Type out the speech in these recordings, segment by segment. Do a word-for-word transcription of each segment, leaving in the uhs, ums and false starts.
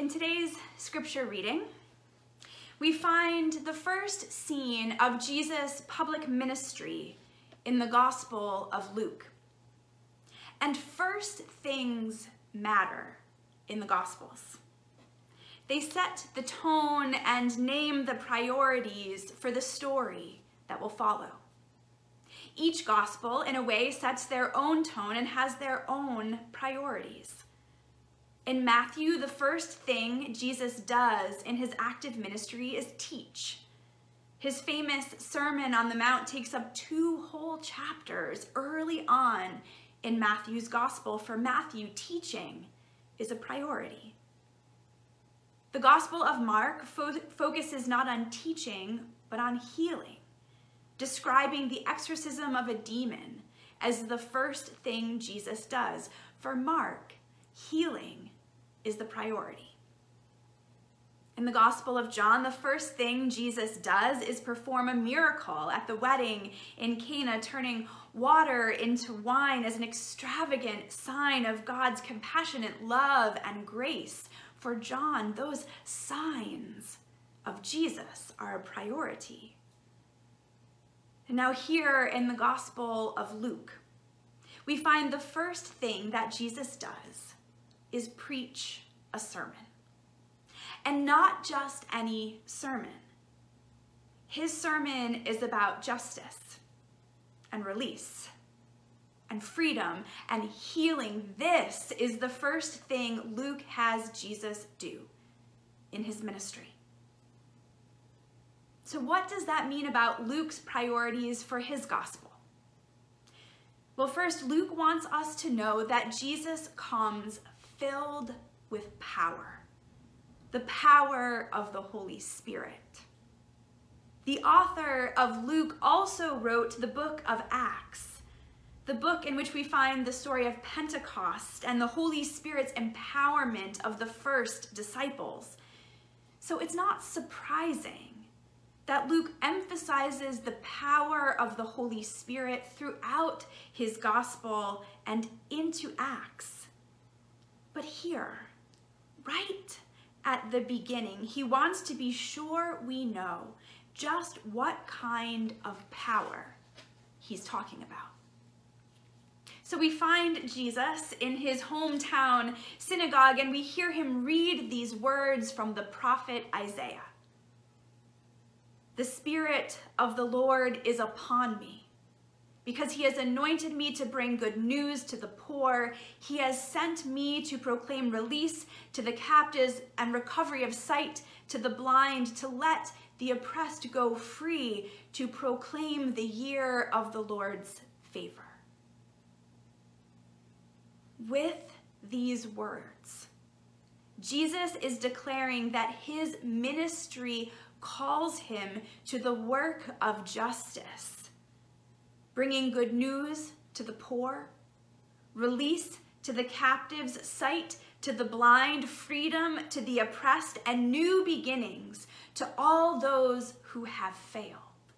in today's scripture reading, we find the first scene of Jesus' public ministry in the Gospel of Luke. And first things matter in the Gospels. They set the tone and name the priorities for the story that will follow. Each Gospel, in a way, sets their own tone and has their own priorities. In Matthew, the first thing Jesus does in his active ministry is teach. His famous Sermon on the Mount takes up two whole chapters early on in Matthew's Gospel. For Matthew, teaching is a priority. The Gospel of Mark fo- focuses not on teaching, but on healing, describing the exorcism of a demon as the first thing Jesus does. For Mark, healing is the priority. In the Gospel of John, the first thing Jesus does is perform a miracle at the wedding in Cana, turning water into wine as an extravagant sign of God's compassionate love and grace. For John, those signs of Jesus are a priority. And now here in the Gospel of Luke, we find the first thing that Jesus does is preach a sermon. And not just any sermon. His sermon is about justice and release and freedom and healing. This is the first thing Luke has Jesus do in his ministry. So what does that mean about Luke's priorities for his gospel? Well, first, Luke wants us to know that Jesus comes filled with power, the power of the Holy Spirit. The author of Luke also wrote the book of Acts, the book in which we find the story of Pentecost and the Holy Spirit's empowerment of the first disciples. So it's not surprising that Luke emphasizes the power of the Holy Spirit throughout his gospel and into Acts. But here, right at the beginning, he wants to be sure we know just what kind of power he's talking about. So we find Jesus in his hometown synagogue, and we hear him read these words from the prophet Isaiah. "The Spirit of the Lord is upon me, because he has anointed me to bring good news to the poor. He has sent me to proclaim release to the captives and recovery of sight to the blind, to let the oppressed go free, to proclaim the year of the Lord's favor." With these words, Jesus is declaring that his ministry calls him to the work of justice, bringing good news to the poor, release to the captives, sight to the blind, freedom to the oppressed, and new beginnings to all those who have failed.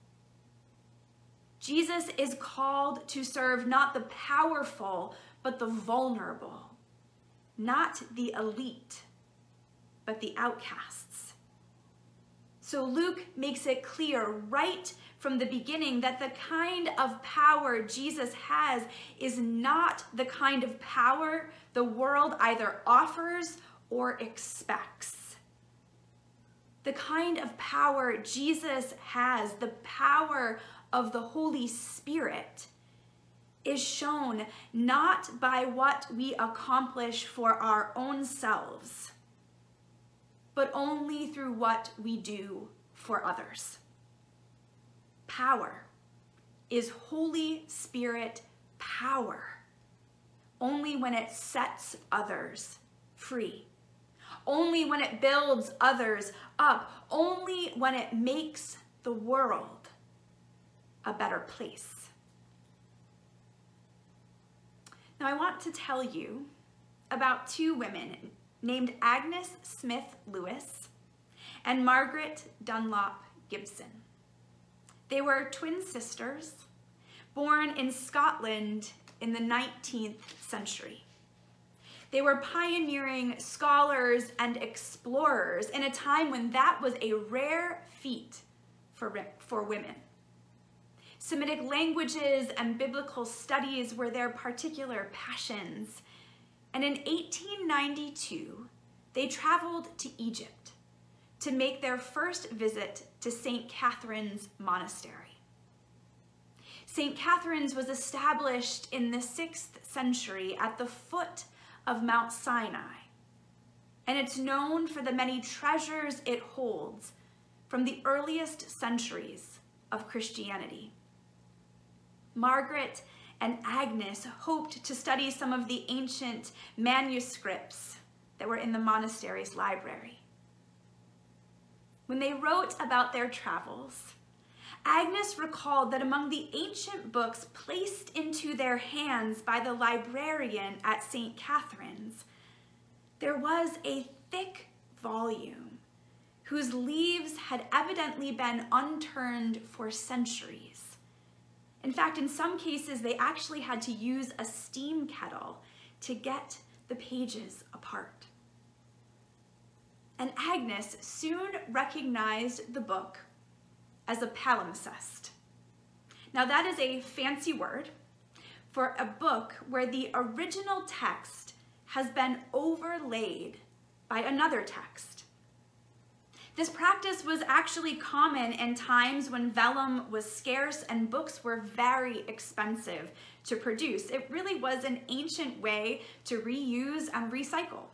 Jesus is called to serve not the powerful, but the vulnerable, not the elite, but the outcasts. So Luke makes it clear right from the beginning that the kind of power Jesus has is not the kind of power the world either offers or expects. The kind of power Jesus has, the power of the Holy Spirit, is shown not by what we accomplish for our own selves, but only through what we do for others. Power is Holy Spirit power only when it sets others free, only when it builds others up, only when it makes the world a better place. Now, I want to tell you about two women named Agnes Smith Lewis and Margaret Dunlop Gibson. They were twin sisters born in Scotland in the nineteenth century. They were pioneering scholars and explorers in a time when that was a rare feat for, for women. Semitic languages and biblical studies were their particular passions. And in eighteen ninety-two, they traveled to Egypt to make their first visit to Saint Catherine's Monastery. Saint Catherine's was established in the sixth century at the foot of Mount Sinai, and it's known for the many treasures it holds from the earliest centuries of Christianity. Margaret and Agnes hoped to study some of the ancient manuscripts that were in the monastery's library. When they wrote about their travels, Agnes recalled that among the ancient books placed into their hands by the librarian at Saint Catherine's, there was a thick volume whose leaves had evidently been unturned for centuries. In fact, in some cases, they actually had to use a steam kettle to get the pages apart. And Agnes soon recognized the book as a palimpsest. Now that is a fancy word for a book where the original text has been overlaid by another text. This practice was actually common in times when vellum was scarce and books were very expensive to produce. It really was an ancient way to reuse and recycle.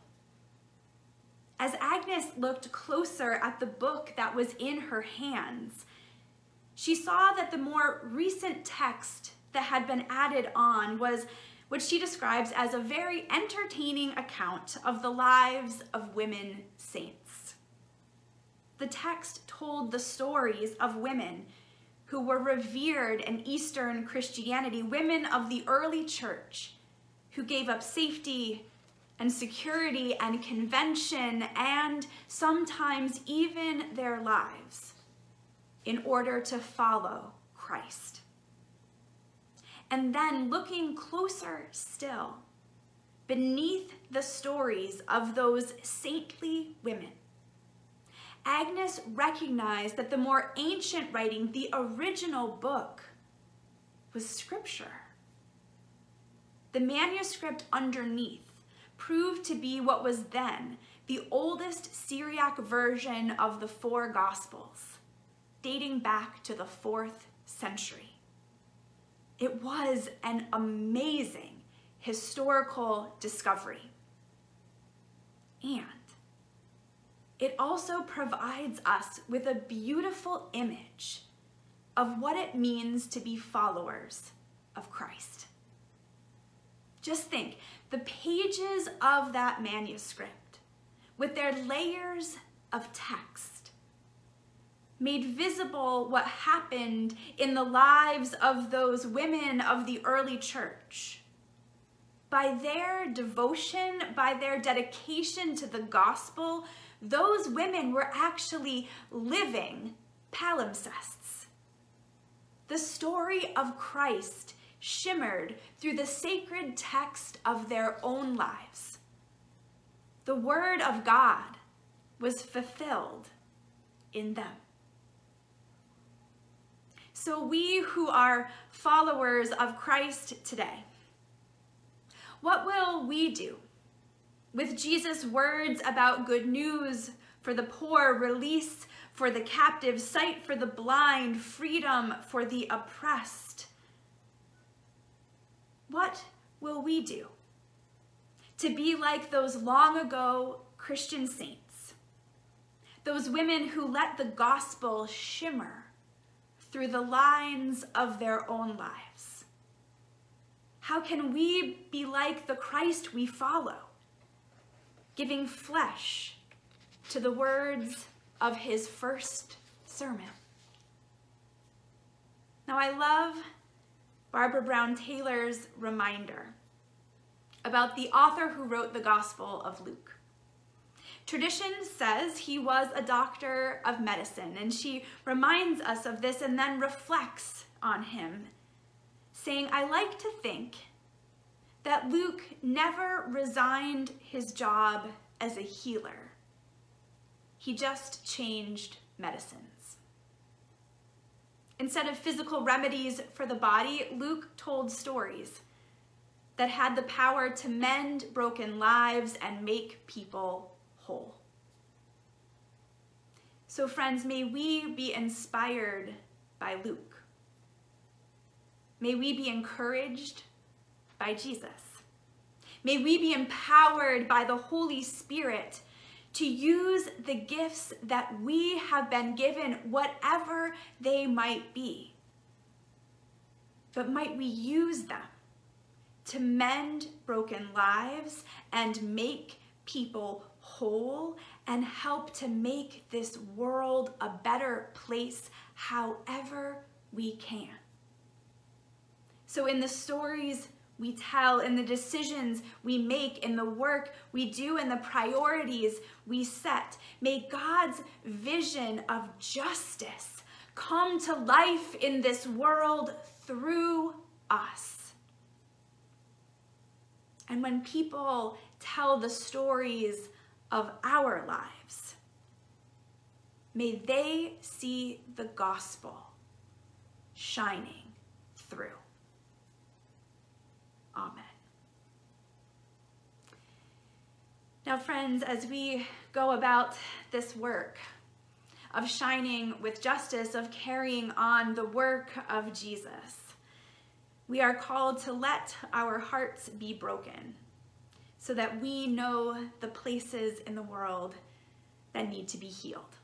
As Agnes looked closer at the book that was in her hands, she saw that the more recent text that had been added on was what she describes as a very entertaining account of the lives of women saints. The text told the stories of women who were revered in Eastern Christianity, women of the early church who gave up safety and security and convention and sometimes even their lives in order to follow Christ. And then looking closer still, beneath the stories of those saintly women, Agnes recognized that the more ancient writing, the original book, was scripture. The manuscript underneath proved to be what was then the oldest Syriac version of the four Gospels, dating back to the fourth century. It was an amazing historical discovery. And it also provides us with a beautiful image of what it means to be followers of Christ. Just think, the pages of that manuscript, with their layers of text, made visible what happened in the lives of those women of the early church. By their devotion, by their dedication to the gospel, those women were actually living palimpsests. The story of Christ shimmered through the sacred text of their own lives. The word of God was fulfilled in them. So we who are followers of Christ today, what will we do with Jesus' words about good news for the poor, release for the captive, sight for the blind, freedom for the oppressed? What will we do to be like those long ago Christian saints, those women who let the gospel shimmer through the lines of their own lives? How can we be like the Christ we follow, giving flesh to the words of his first sermon? Now, I love Barbara Brown Taylor's reminder about the author who wrote the Gospel of Luke. Tradition says he was a doctor of medicine, and she reminds us of this and then reflects on him, saying, I like to think that Luke never resigned his job as a healer. He just changed medicines. Instead of physical remedies for the body, Luke told stories that had the power to mend broken lives and make people whole. So friends, may we be inspired by Luke. May we be encouraged by Jesus. May we be empowered by the Holy Spirit to use the gifts that we have been given, whatever they might be. But might we use them to mend broken lives and make people whole and help to make this world a better place however we can. So in the stories we tell, in the decisions we make, in the work we do, in the priorities we set, may God's vision of justice come to life in this world through us. And when people tell the stories of our lives, may they see the gospel shining through. Amen. Now, friends, as we go about this work of shining with justice, of carrying on the work of Jesus, we are called to let our hearts be broken so that we know the places in the world that need to be healed.